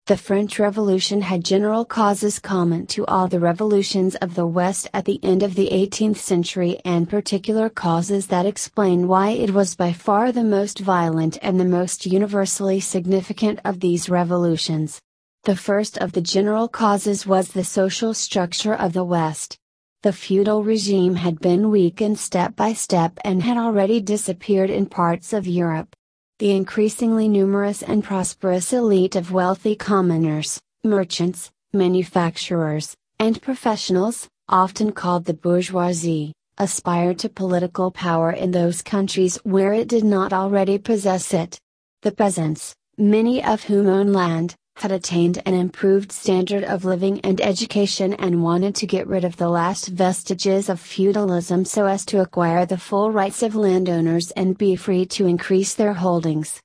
The French Revolution had general causes common to all the revolutions of the West at the end of the 18th century and particular causes that explain why it was by far the most violent and the most universally significant of these revolutions. The first of the general causes was the social structure of the West. The feudal regime had been weakened step by step and had already disappeared in parts of Europe. The increasingly numerous and prosperous elite of wealthy commoners, merchants, manufacturers, and professionals, often called the bourgeoisie, aspired to political power in those countries where it did not already possess it. The peasants, many of whom owned land, had attained an improved standard of living and education and wanted to get rid of the last vestiges of feudalism so as to acquire the full rights of landowners and be free to increase their holdings.